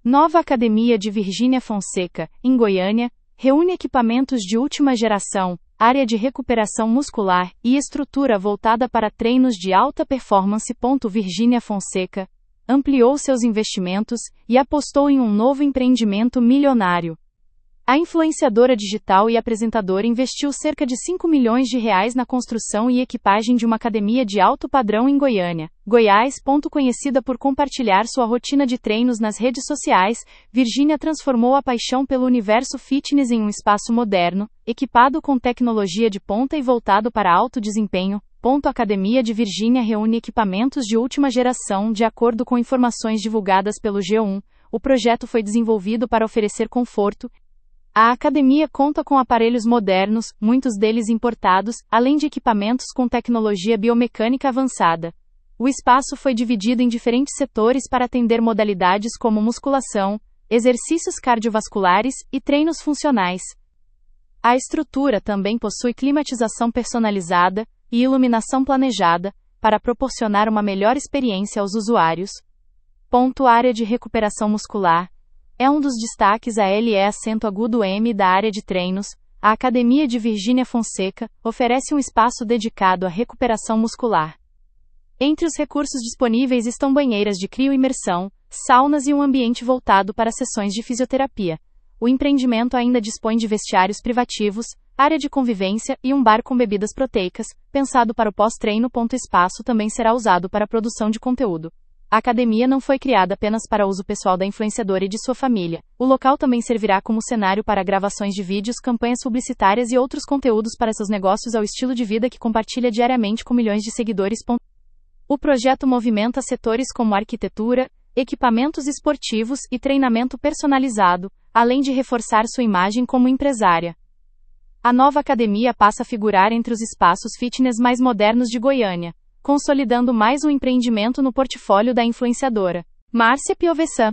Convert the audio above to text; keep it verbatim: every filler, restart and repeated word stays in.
Nova Academia de Virgínia Fonseca, em Goiânia, reúne equipamentos de última geração, área de recuperação muscular e estrutura voltada para treinos de alta performance. Virgínia Fonseca ampliou seus investimentos e apostou em um novo empreendimento milionário. A influenciadora digital e apresentadora investiu cerca de cinco milhões de reais na construção e equipagem de uma academia de alto padrão em Goiânia, Goiás. Conhecida por compartilhar sua rotina de treinos nas redes sociais, Virgínia transformou a paixão pelo universo fitness em um espaço moderno, equipado com tecnologia de ponta e voltado para alto desempenho. A Academia de Virgínia reúne equipamentos de última geração. De acordo com informações divulgadas pelo G um, o projeto foi desenvolvido para oferecer conforto. A academia conta com aparelhos modernos, muitos deles importados, além de equipamentos com tecnologia biomecânica avançada. O espaço foi dividido em diferentes setores para atender modalidades como musculação, exercícios cardiovasculares e treinos funcionais. A estrutura também possui climatização personalizada e iluminação planejada, para proporcionar uma melhor experiência aos usuários. Ponto área de recuperação muscular. É um dos destaques. A L E acento agudo M da área de treinos. A Academia de Virgínia Fonseca oferece um espaço dedicado à recuperação muscular. Entre os recursos disponíveis estão banheiras de crioimersão, saunas e um ambiente voltado para sessões de fisioterapia. O empreendimento ainda dispõe de vestiários privativos, área de convivência e um bar com bebidas proteicas, pensado para o pós-treino. O espaço também será usado para a produção de conteúdo. A academia não foi criada apenas para uso pessoal da influenciadora e de sua família. O local também servirá como cenário para gravações de vídeos, campanhas publicitárias e outros conteúdos para seus negócios ao estilo de vida que compartilha diariamente com milhões de seguidores. O projeto movimenta setores como arquitetura, equipamentos esportivos e treinamento personalizado, além de reforçar sua imagem como empresária. A nova academia passa a figurar entre os espaços fitness mais modernos de Goiânia, consolidando mais um empreendimento no portfólio da influenciadora. Márcia Piovesan.